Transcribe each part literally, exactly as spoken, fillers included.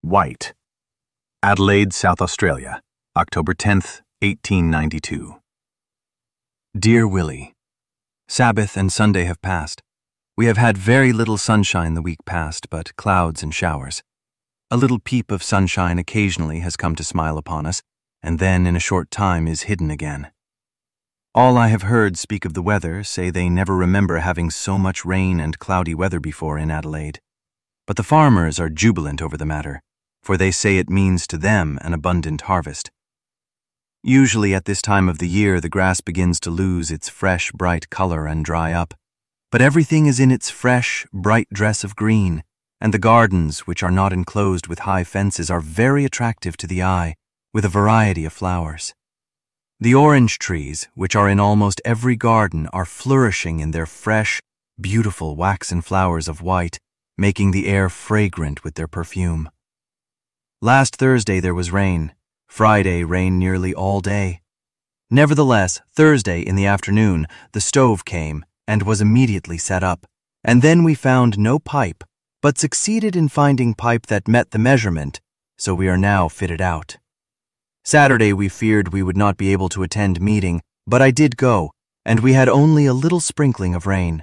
White. Adelaide, South Australia, October tenth, eighteen ninety-two. Dear Willie, Sabbath and Sunday have passed. We have had very little sunshine the week past, but clouds and showers. A little peep of sunshine occasionally has come to smile upon us, and then in a short time is hidden again. All I have heard speak of the weather say they never remember having so much rain and cloudy weather before in Adelaide. But the farmers are jubilant over the matter, for they say it means to them an abundant harvest. Usually at this time of the year the grass begins to lose its fresh, bright color and dry up, but everything is in its fresh, bright dress of green, and the gardens, which are not enclosed with high fences, are very attractive to the eye, with a variety of flowers. The orange trees, which are in almost every garden, are flourishing in their fresh, beautiful waxen flowers of white, making the air fragrant with their perfume. Last Thursday there was rain. Friday rained nearly all day. Nevertheless, Thursday in the afternoon, the stove came and was immediately set up, and then we found no pipe, but succeeded in finding pipe that met the measurement, so we are now fitted out. Saturday we feared we would not be able to attend meeting, but I did go, and we had only a little sprinkling of rain.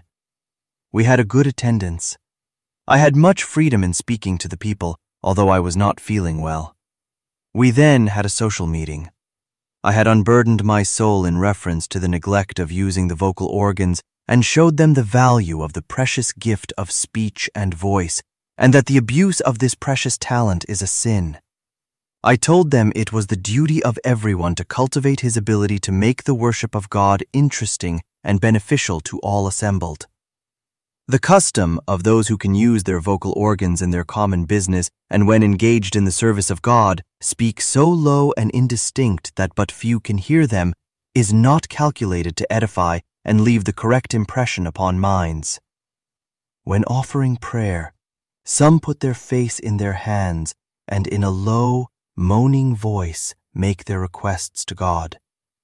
We had a good attendance. I had much freedom in speaking to the people, although I was not feeling well. We then had a social meeting. I had unburdened my soul in reference to the neglect of using the vocal organs and showed them the value of the precious gift of speech and voice, and that the abuse of this precious talent is a sin. I told them it was the duty of everyone to cultivate his ability to make the worship of God interesting and beneficial to all assembled. The custom of those who can use their vocal organs in their common business and when engaged in the service of God speak so low and indistinct that but few can hear them is not calculated to edify and leave the correct impression upon minds. When offering prayer, some put their face in their hands and in a low, moaning voice make their requests to God.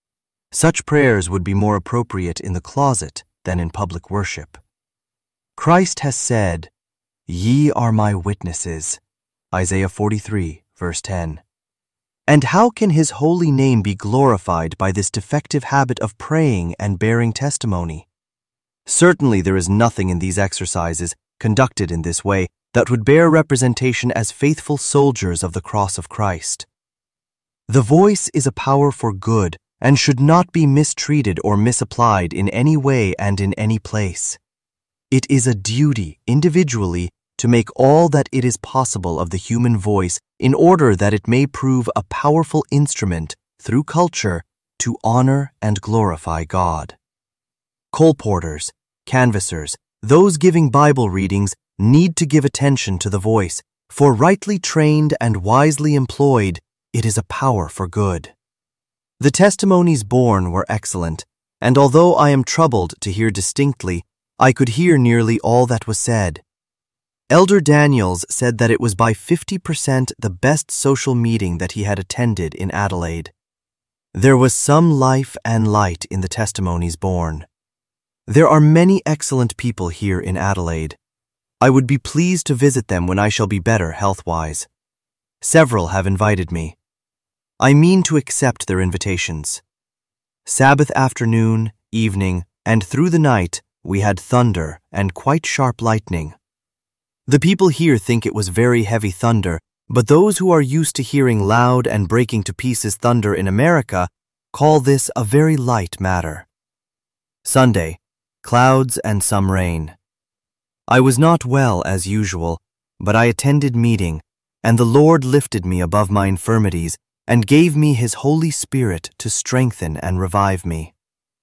Such prayers would be more appropriate in the closet than in public worship. Christ has said, "Ye are my witnesses," Isaiah forty-three, verse ten. And how can his holy name be glorified by this defective habit of praying and bearing testimony? Certainly there is nothing in these exercises, conducted in this way, that would bear representation as faithful soldiers of the cross of Christ. The voice is a power for good and should not be mistreated or misapplied in any way and in any place. It is a duty, individually, to make all that it is possible of the human voice in order that it may prove a powerful instrument, through culture, to honor and glorify God. Colporteurs, canvassers, those giving Bible readings need to give attention to the voice, for rightly trained and wisely employed, it is a power for good. The testimonies borne were excellent, and although I am troubled to hear distinctly, I could hear nearly all that was said. Elder Daniels said that it was by fifty percent the best social meeting that he had attended in Adelaide. There was some life and light in the testimonies borne. There are many excellent people here in Adelaide. I would be pleased to visit them when I shall be better health-wise. Several have invited me. I mean to accept their invitations. Sabbath afternoon, evening, and through the night, we had thunder and quite sharp lightning. The people here think it was very heavy thunder, but those who are used to hearing loud and breaking to pieces thunder in America call this a very light matter. Sunday, clouds and some rain. I was not well as usual, but I attended meeting, and the Lord lifted me above my infirmities and gave me his Holy Spirit to strengthen and revive me.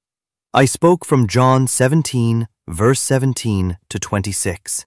I spoke from John seventeen, verse seventeen to twenty-six.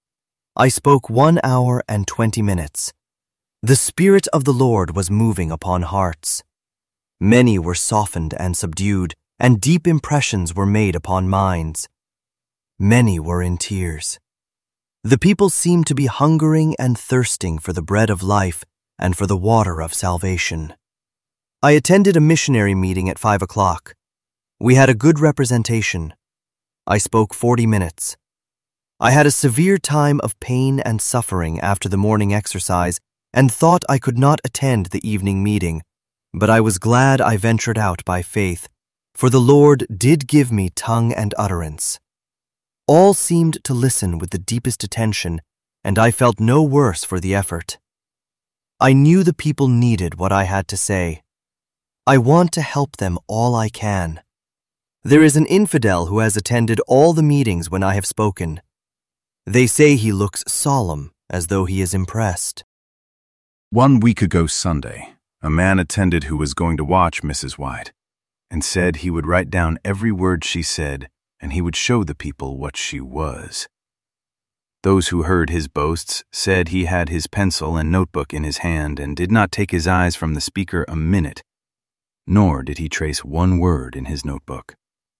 I spoke one hour and twenty minutes. The Spirit of the Lord was moving upon hearts. Many were softened and subdued, and deep impressions were made upon minds. Many were in tears. The people seemed to be hungering and thirsting for the bread of life and for the water of salvation. I attended a missionary meeting at five o'clock. We had a good representation. I spoke forty minutes. I had a severe time of pain and suffering after the morning exercise, and thought I could not attend the evening meeting, but I was glad I ventured out by faith, for the Lord did give me tongue and utterance. All seemed to listen with the deepest attention, and I felt no worse for the effort. I knew the people needed what I had to say. I want to help them all I can. There is an infidel who has attended all the meetings when I have spoken. They say he looks solemn, as though he is impressed. One week ago Sunday, a man attended who was going to watch Missus White, and said he would write down every word she said, and he would show the people what she was. Those who heard his boasts said he had his pencil and notebook in his hand and did not take his eyes from the speaker a minute, nor did he trace one word in his notebook.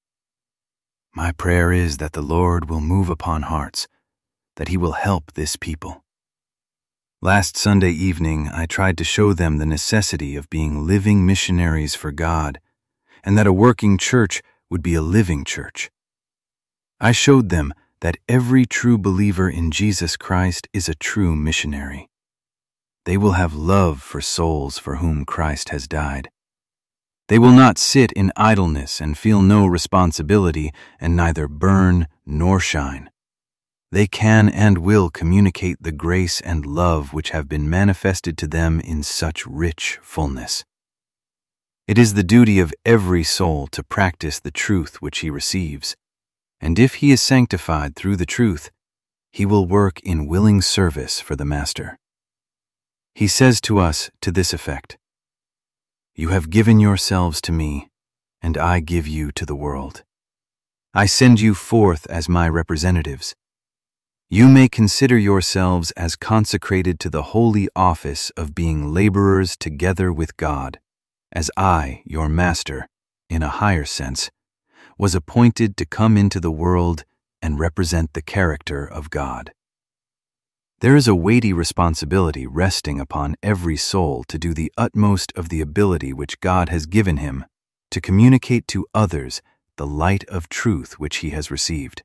My prayer is that the Lord will move upon hearts, that he will help this people. Last Sunday evening, I tried to show them the necessity of being living missionaries for God, and that a working church would be a living church. I showed them that every true believer in Jesus Christ is a true missionary. They will have love for souls for whom Christ has died. They will not sit in idleness and feel no responsibility and neither burn nor shine. They can and will communicate the grace and love which have been manifested to them in such rich fullness. It is the duty of every soul to practice the truth which he receives, and if he is sanctified through the truth, he will work in willing service for the Master. He says to us to this effect, "You have given yourselves to me, and I give you to the world. I send you forth as my representatives. You may consider yourselves as consecrated to the holy office of being laborers together with God, as I, your Master, in a higher sense, was appointed to come into the world and represent the character of God." There is a weighty responsibility resting upon every soul to do the utmost of the ability which God has given him to communicate to others the light of truth which he has received.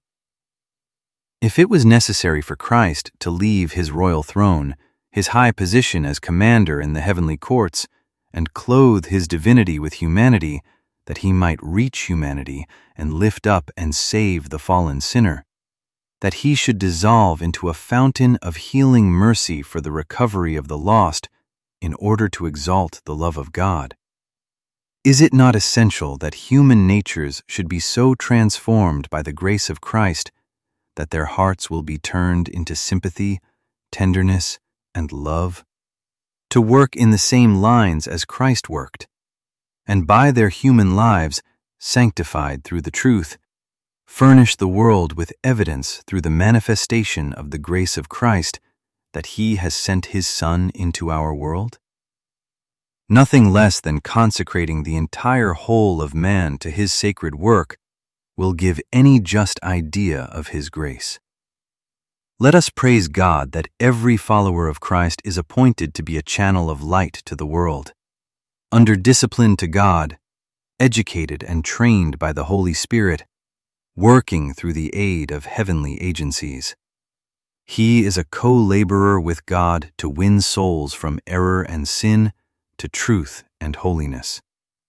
If it was necessary for Christ to leave his royal throne, his high position as commander in the heavenly courts, and clothe his divinity with humanity, that he might reach humanity and lift up and save the fallen sinner, that he should dissolve into a fountain of healing mercy for the recovery of the lost in order to exalt the love of God, is it not essential that human natures should be so transformed by the grace of Christ that their hearts will be turned into sympathy, tenderness, and love, to work in the same lines as Christ worked, and by their human lives, sanctified through the truth, furnish the world with evidence through the manifestation of the grace of Christ that he has sent his Son into our world? Nothing less than consecrating the entire whole of man to his sacred work will give any just idea of his grace. Let us praise God that every follower of Christ is appointed to be a channel of light to the world, under discipline to God, educated and trained by the Holy Spirit, working through the aid of heavenly agencies. He is a co-laborer with God to win souls from error and sin to truth and holiness.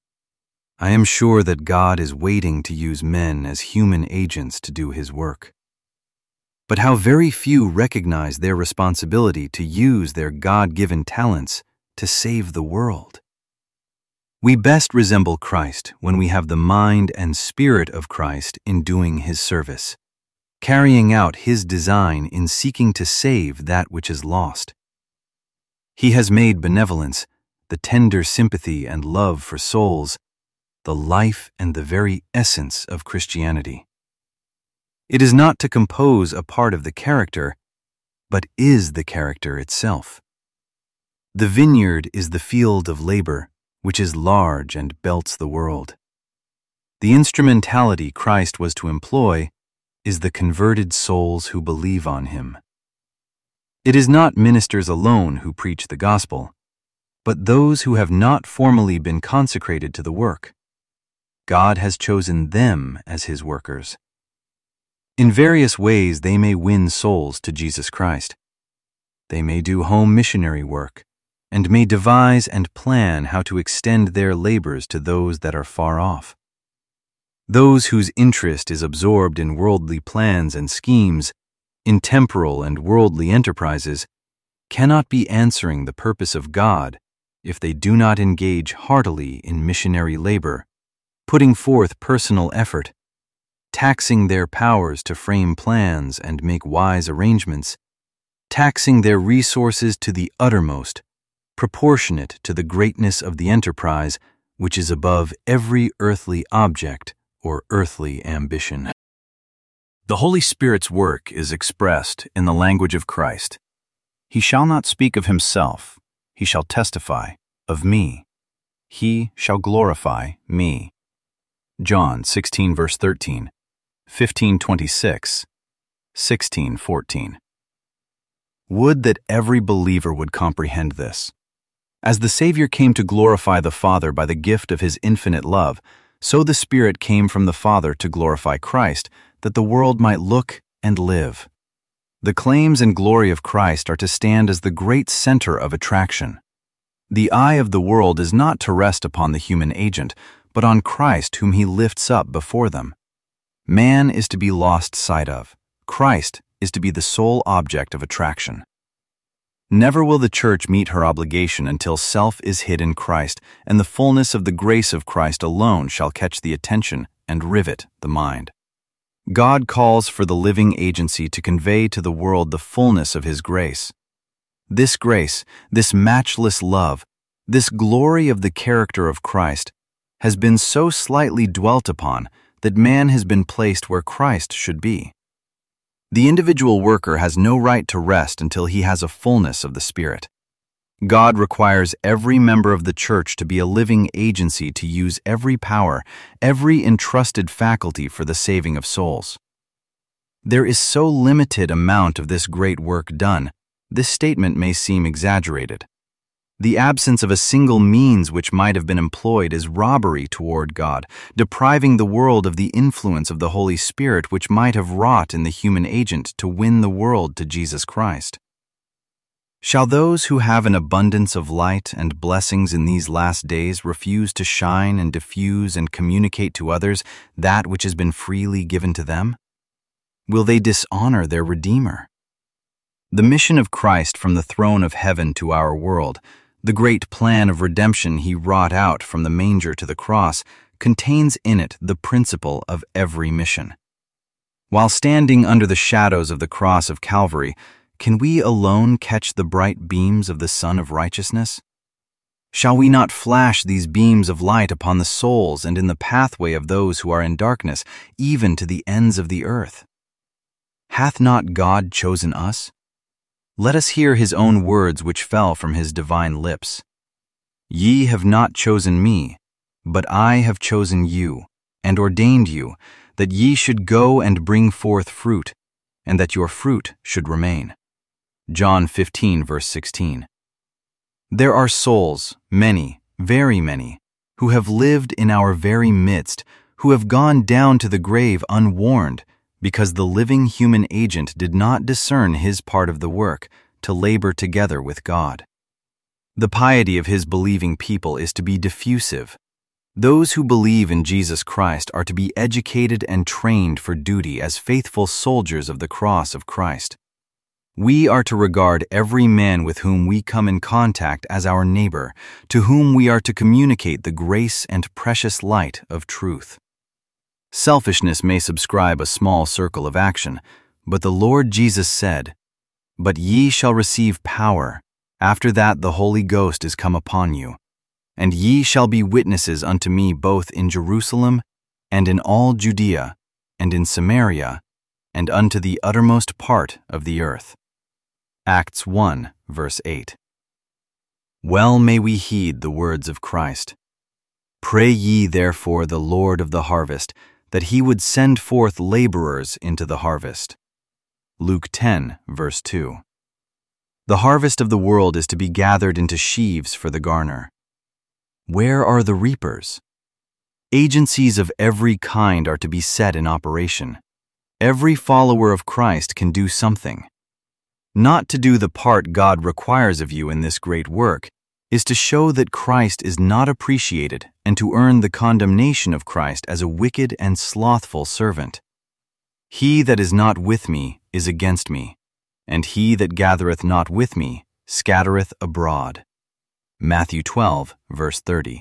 I am sure that God is waiting to use men as human agents to do his work. But how very few recognize their responsibility to use their God-given talents to save the world. We best resemble Christ when we have the mind and spirit of Christ in doing his service, carrying out his design in seeking to save that which is lost. He has made benevolence, the tender sympathy and love for souls, the life and the very essence of Christianity. It is not to compose a part of the character, but is the character itself. The vineyard is the field of labor, which is large and belts the world. The instrumentality Christ was to employ is the converted souls who believe on him. It is not ministers alone who preach the gospel, but those who have not formally been consecrated to the work. God has chosen them as his workers. In various ways they may win souls to Jesus Christ. They may do home missionary work, and may devise and plan how to extend their labors to those that are far off. Those whose interest is absorbed in worldly plans and schemes, in temporal and worldly enterprises, cannot be answering the purpose of God if they do not engage heartily in missionary labor, putting forth personal effort, taxing their powers to frame plans and make wise arrangements, taxing their resources to the uttermost, proportionate to the greatness of the enterprise, which is above every earthly object or earthly ambition. The Holy Spirit's work is expressed in the language of Christ. He shall not speak of himself, he shall testify of me. He shall glorify me. John sixteen verse thirteen, fifteen twenty-six, sixteen fourteen. Would that every believer would comprehend this. As the Savior came to glorify the Father by the gift of his infinite love, so the Spirit came from the Father to glorify Christ, that the world might look and live. The claims and glory of Christ are to stand as the great center of attraction. The eye of the world is not to rest upon the human agent, but on Christ whom he lifts up before them. Man is to be lost sight of. Christ is to be the sole object of attraction. Never will the church meet her obligation until self is hid in Christ, and the fullness of the grace of Christ alone shall catch the attention and rivet the mind. God calls for the living agency to convey to the world the fullness of his grace. This grace, this matchless love, this glory of the character of Christ, has been so slightly dwelt upon that man has been placed where Christ should be. The individual worker has no right to rest until he has a fullness of the Spirit. God requires every member of the church to be a living agency to use every power, every entrusted faculty for the saving of souls. There is so limited amount of this great work done, this statement may seem exaggerated. The absence of a single means which might have been employed is robbery toward God, depriving the world of the influence of the Holy Spirit which might have wrought in the human agent to win the world to Jesus Christ. Shall those who have an abundance of light and blessings in these last days refuse to shine and diffuse and communicate to others that which has been freely given to them? Will they dishonor their Redeemer? The mission of Christ from the throne of heaven to our world, the great plan of redemption he wrought out from the manger to the cross, contains in it the principle of every mission. While standing under the shadows of the cross of Calvary, can we alone catch the bright beams of the Sun of Righteousness? Shall we not flash these beams of light upon the souls and in the pathway of those who are in darkness, even to the ends of the earth? Hath not God chosen us? Let us hear his own words which fell from his divine lips. Ye have not chosen me, but I have chosen you, and ordained you, that ye should go and bring forth fruit, and that your fruit should remain. John fifteen, verse sixteen. There are souls, many, very many, who have lived in our very midst, who have gone down to the grave unwarned, because the living human agent did not discern his part of the work, to labor together with God. The piety of his believing people is to be diffusive. Those who believe in Jesus Christ are to be educated and trained for duty as faithful soldiers of the cross of Christ. We are to regard every man with whom we come in contact as our neighbor, to whom we are to communicate the grace and precious light of truth. Selfishness may subscribe a small circle of action, but the Lord Jesus said, "But ye shall receive power, after that the Holy Ghost is come upon you, and ye shall be witnesses unto me both in Jerusalem, and in all Judea, and in Samaria, and unto the uttermost part of the earth." Acts one, verse eight. Well may we heed the words of Christ. Pray ye therefore the Lord of the harvest, that he would send forth laborers into the harvest. Luke ten, verse two. The harvest of the world is to be gathered into sheaves for the garner. Where are the reapers? Agencies of every kind are to be set in operation. Every follower of Christ can do something. Not to do the part God requires of you in this great work, is to show that Christ is not appreciated and to earn the condemnation of Christ as a wicked and slothful servant. He that is not with me is against me, and he that gathereth not with me scattereth abroad. Matthew twelve, verse thirty.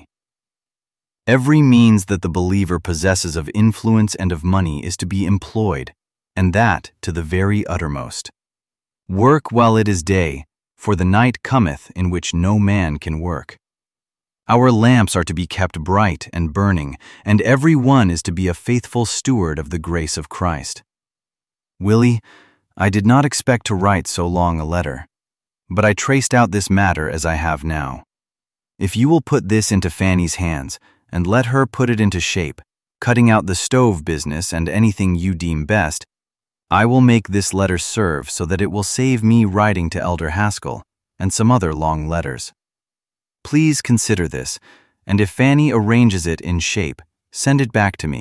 Every means that the believer possesses of influence and of money is to be employed, and that to the very uttermost. Work while it is day, for the night cometh in which no man can work. Our lamps are to be kept bright and burning, and every one is to be a faithful steward of the grace of Christ. Willie, I did not expect to write so long a letter, but I traced out this matter as I have now. If you will put this into Fanny's hands, and let her put it into shape, cutting out the stove business and anything you deem best, I will make this letter serve so that it will save me writing to Elder Haskell and some other long letters. Please consider this, and if Fanny arranges it in shape, send it back to me.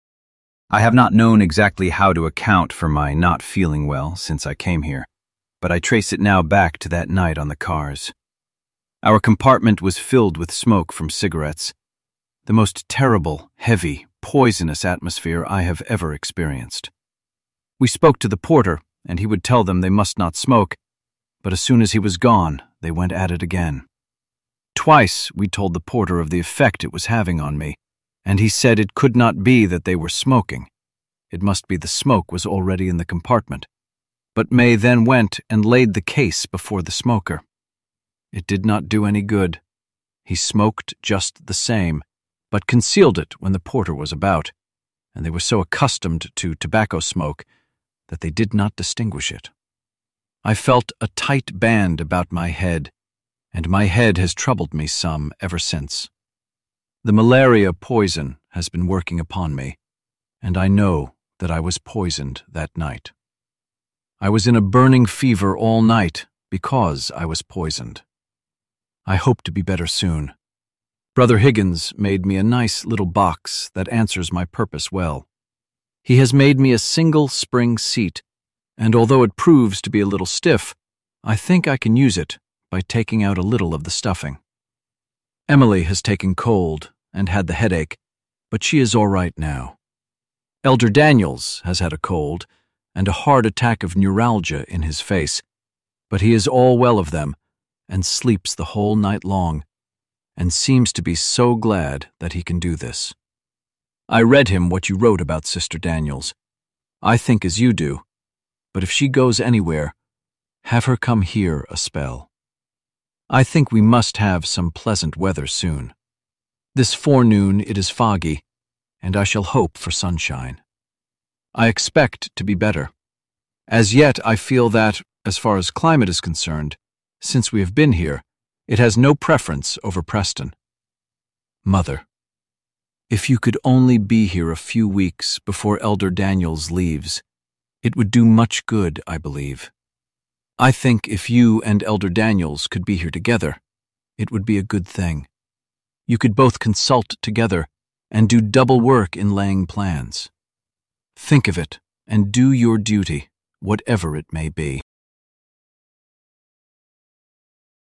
I have not known exactly how to account for my not feeling well since I came here, but I trace it now back to that night on the cars. Our compartment was filled with smoke from cigarettes, the most terrible, heavy, poisonous atmosphere I have ever experienced. We spoke to the porter, and he would tell them they must not smoke, but as soon as he was gone, they went at it again. Twice we told the porter of the effect it was having on me, and he said it could not be that they were smoking. It must be the smoke was already in the compartment. But May then went and laid the case before the smoker. It did not do any good. He smoked just the same, but concealed it when the porter was about, and they were so accustomed to tobacco smoke that they did not distinguish it. I felt a tight band about my head, and my head has troubled me some ever since. The malaria poison has been working upon me, and I know that I was poisoned that night. I was in a burning fever all night because I was poisoned. I hope to be better soon. Brother Higgins made me a nice little box that answers my purpose well. He has made me a single spring seat, and although it proves to be a little stiff, I think I can use it by taking out a little of the stuffing. Emily has taken cold and had the headache, but she is all right now. Elder Daniels has had a cold and a hard attack of neuralgia in his face, but he is all well of them and sleeps the whole night long, and seems to be so glad that he can do this. I read him what you wrote about Sister Daniels. I think as you do, but if she goes anywhere, have her come here a spell. I think we must have some pleasant weather soon. This forenoon it is foggy, and I shall hope for sunshine. I expect to be better. As yet I feel that, as far as climate is concerned, since we have been here, it has no preference over Preston. Mother, if you could only be here a few weeks before Elder Daniels leaves, it would do much good, I believe. I think if you and Elder Daniels could be here together, it would be a good thing. You could both consult together and do double work in laying plans. Think of it and do your duty, whatever it may be.